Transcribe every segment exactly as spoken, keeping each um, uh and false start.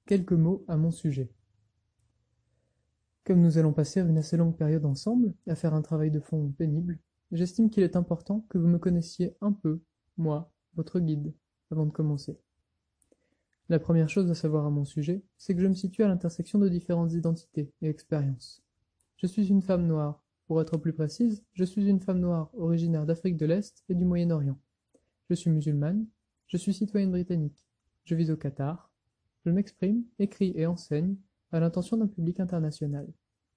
Quelques mots à mon sujet. Comme nous allons passer une assez longue période ensemble, à faire un travail de fond pénible, j'estime qu'il est important que vous me connaissiez un peu, moi, votre guide, avant de commencer. La première chose à savoir à mon sujet, c'est que je me situe à l'intersection de différentes identités et expériences. Je suis une femme noire. Pour être plus précise, je suis une femme noire originaire d'Afrique de l'Est et du Moyen-Orient. Je suis musulmane, je suis citoyenne britannique, je vis au Qatar, je m'exprime, écris et enseigne à l'intention d'un public international.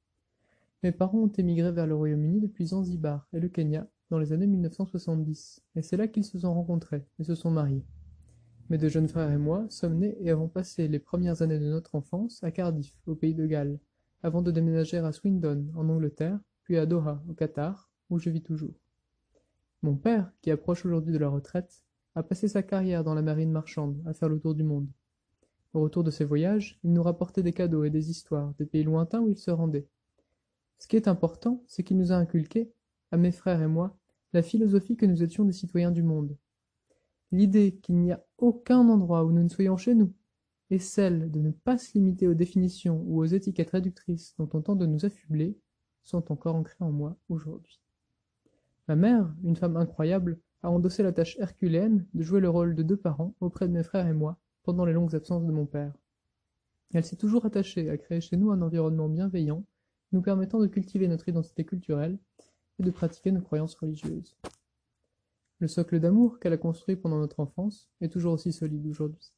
Mes parents ont émigré vers le Royaume-Uni depuis Zanzibar et le Kenya dans les années mille neuf cent soixante-dix, et c'est là qu'ils se sont rencontrés et se sont mariés. Mes deux jeunes frères et moi sommes nés et avons passé les premières années de notre enfance à Cardiff, au pays de Galles, avant de déménager à Swindon, en Angleterre, puis à Doha, au Qatar, où je vis toujours. Mon père, qui approche aujourd'hui de la retraite, a passé sa carrière dans la marine marchande, à faire le tour du monde. Au retour de ses voyages, il nous rapportait des cadeaux et des histoires des pays lointains où il se rendait. Ce qui est important, c'est qu'il nous a inculqué, à mes frères et moi, la philosophie que nous étions des citoyens du monde. L'idée qu'il n'y a aucun endroit où nous ne soyons chez nous, et celle de ne pas se limiter aux définitions ou aux étiquettes réductrices dont on tente de nous affubler, sont encore ancrées en moi aujourd'hui. Ma mère, une femme incroyable, a endossé la tâche herculéenne de jouer le rôle de deux parents auprès de mes frères et moi pendant les longues absences de mon père. Elle s'est toujours attachée à créer chez nous un environnement bienveillant, nous permettant de cultiver notre identité culturelle et de pratiquer nos croyances religieuses. Le socle d'amour qu'elle a construit pendant notre enfance est toujours aussi solide aujourd'hui.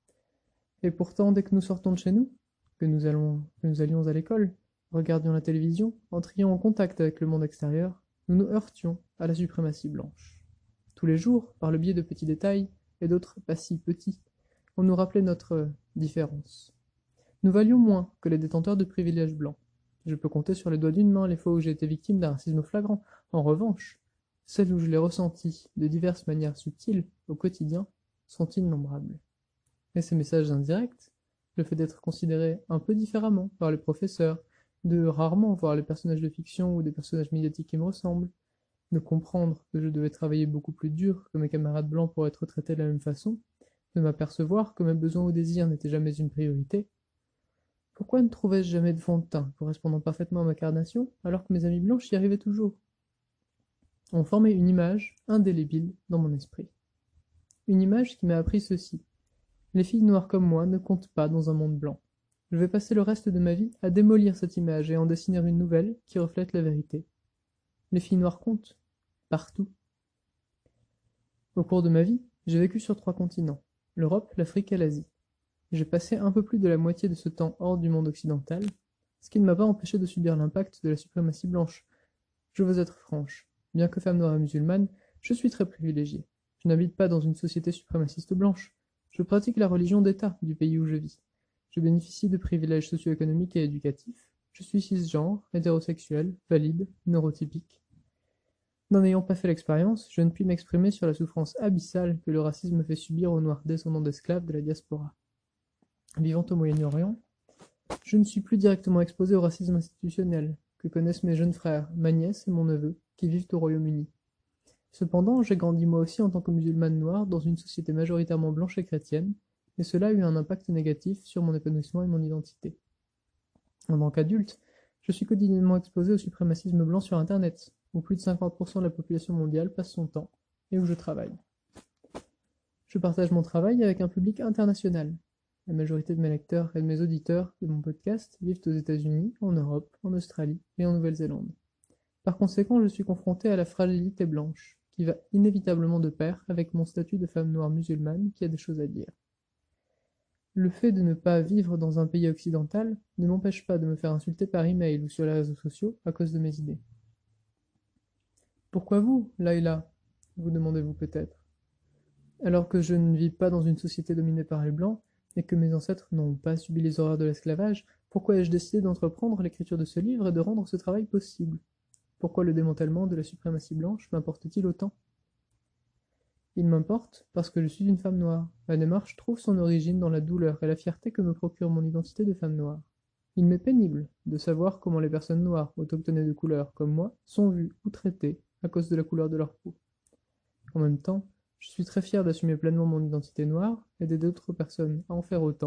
Et pourtant, dès que nous sortons de chez nous, que nous, allons, que nous allions à l'école, regardions la télévision, entrions en contact avec le monde extérieur, nous nous heurtions à la suprématie blanche. Tous les jours, par le biais de petits détails, et d'autres pas si petits, on nous rappelait notre différence. Nous valions moins que les détenteurs de privilèges blancs. Je peux compter sur les doigts d'une main les fois où j'ai été victime d'un racisme flagrant. En revanche, celles où je l'ai ressenti de diverses manières subtiles, au quotidien, sont innombrables. Et ces messages indirects, le fait d'être considéré un peu différemment par les professeurs, de rarement voir les personnages de fiction ou des personnages médiatiques qui me ressemblent, de comprendre que je devais travailler beaucoup plus dur que mes camarades blancs pour être traité de la même façon, de m'apercevoir que mes besoins ou désirs n'étaient jamais une priorité. Pourquoi ne trouvais-je jamais de fond de teint correspondant parfaitement à ma carnation, alors que mes amis blanches y arrivaient toujours? On formait une image indélébile dans mon esprit. Une image qui m'a appris ceci. Les filles noires comme moi ne comptent pas dans un monde blanc. Je vais passer le reste de ma vie à démolir cette image et en dessiner une nouvelle qui reflète la vérité. Les filles noires comptent. Partout. Au cours de ma vie, j'ai vécu sur trois continents, l'Europe, l'Afrique et l'Asie. J'ai passé un peu plus de la moitié de ce temps hors du monde occidental, ce qui ne m'a pas empêché de subir l'impact de la suprématie blanche. Je veux être franche. Bien que femme noire et musulmane, je suis très privilégiée. Je n'habite pas dans une société suprémaciste blanche. Je pratique la religion d'État du pays où je vis. Je bénéficie de privilèges socio-économiques et éducatifs. Je suis cisgenre, hétérosexuel, valide, neurotypique. N'en ayant pas fait l'expérience, je ne puis m'exprimer sur la souffrance abyssale que le racisme fait subir aux noirs descendants d'esclaves de la diaspora. Vivant au Moyen-Orient, je ne suis plus directement exposé au racisme institutionnel que connaissent mes jeunes frères, ma nièce et mon neveu, qui vivent au Royaume-Uni. Cependant, j'ai grandi moi aussi en tant que musulmane noire dans une société majoritairement blanche et chrétienne, et cela a eu un impact négatif sur mon épanouissement et mon identité. En tant qu'adulte, je suis quotidiennement exposé au suprémacisme blanc sur Internet, où plus de cinquante pour cent de la population mondiale passe son temps, et où je travaille. Je partage mon travail avec un public international. La majorité de mes lecteurs et de mes auditeurs de mon podcast vivent aux États-Unis, en Europe, en Australie et en Nouvelle-Zélande. Par conséquent, je suis confronté à la fragilité blanche, qui va inévitablement de pair avec mon statut de femme noire musulmane qui a des choses à dire. Le fait de ne pas vivre dans un pays occidental ne m'empêche pas de me faire insulter par email ou sur les réseaux sociaux à cause de mes idées. Pourquoi vous, Laila? Vous demandez-vous peut-être. Alors que je ne vis pas dans une société dominée par les Blancs, et que mes ancêtres n'ont pas subi les horreurs de l'esclavage, pourquoi ai-je décidé d'entreprendre l'écriture de ce livre et de rendre ce travail possible? Pourquoi le démantèlement de la suprématie blanche m'importe-t-il autant? Il m'importe parce que je suis une femme noire. Ma démarche trouve son origine dans la douleur et la fierté que me procure mon identité de femme noire. Il m'est pénible de savoir comment les personnes noires, autochtones et de couleur, comme moi, sont vues ou traitées à cause de la couleur de leur peau. En même temps, je suis très fier d'assumer pleinement mon identité noire et d'aider d'autres personnes à en faire autant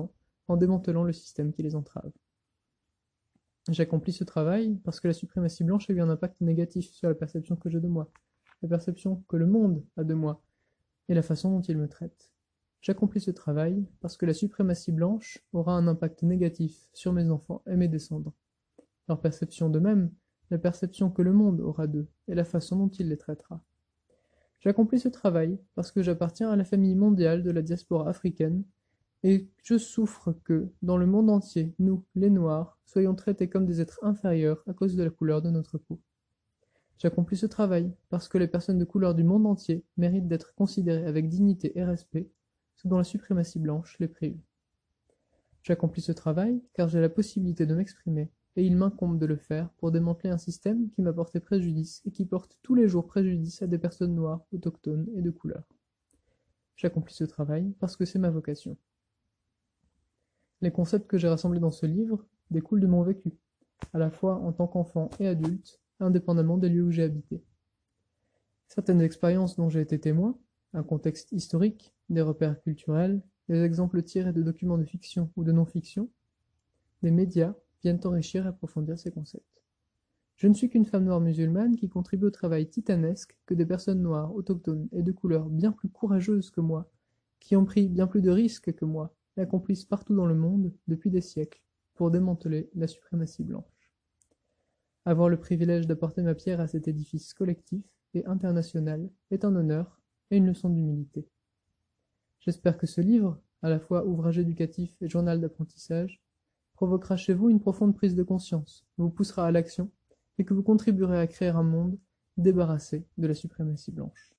en démantelant le système qui les entrave. J'accomplis ce travail parce que la suprématie blanche a eu un impact négatif sur la perception que j'ai de moi, la perception que le monde a de moi, et la façon dont il me traite. J'accomplis ce travail parce que la suprématie blanche aura un impact négatif sur mes enfants et mes descendants. Leur perception d'eux-mêmes, la perception que le monde aura d'eux, et la façon dont il les traitera. J'accomplis ce travail parce que j'appartiens à la famille mondiale de la diaspora africaine, et je souffre que, dans le monde entier, nous, les Noirs, soyons traités comme des êtres inférieurs à cause de la couleur de notre peau. J'accomplis ce travail parce que les personnes de couleur du monde entier méritent d'être considérées avec dignité et respect, ce dont la suprématie blanche les prive. J'accomplis ce travail car j'ai la possibilité de m'exprimer, et il m'incombe de le faire pour démanteler un système qui m'a porté préjudice et qui porte tous les jours préjudice à des personnes noires, autochtones et de couleur. J'accomplis ce travail parce que c'est ma vocation. Les concepts que j'ai rassemblés dans ce livre découlent de mon vécu, à la fois en tant qu'enfant et adulte, indépendamment des lieux où j'ai habité. Certaines expériences dont j'ai été témoin, un contexte historique, des repères culturels, des exemples tirés de documents de fiction ou de non-fiction, des médias viennent enrichir et approfondir ces concepts. Je ne suis qu'une femme noire musulmane qui contribue au travail titanesque que des personnes noires, autochtones et de couleur bien plus courageuses que moi, qui ont pris bien plus de risques que moi, accomplissent partout dans le monde, depuis des siècles, pour démanteler la suprématie blanche. Avoir le privilège d'apporter ma pierre à cet édifice collectif et international est un honneur et une leçon d'humilité. J'espère que ce livre, à la fois ouvrage éducatif et journal d'apprentissage, provoquera chez vous une profonde prise de conscience, vous poussera à l'action et que vous contribuerez à créer un monde débarrassé de la suprématie blanche.